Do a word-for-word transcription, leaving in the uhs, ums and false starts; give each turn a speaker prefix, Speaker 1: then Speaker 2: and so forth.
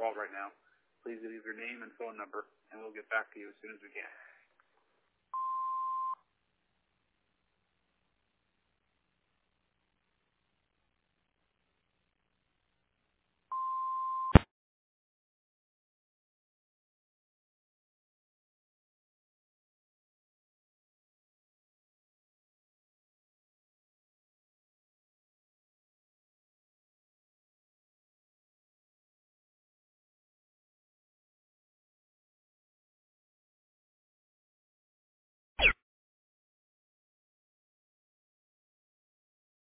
Speaker 1: call right now. Please leave your name and phone number, and we'll get back to you as soon as we can.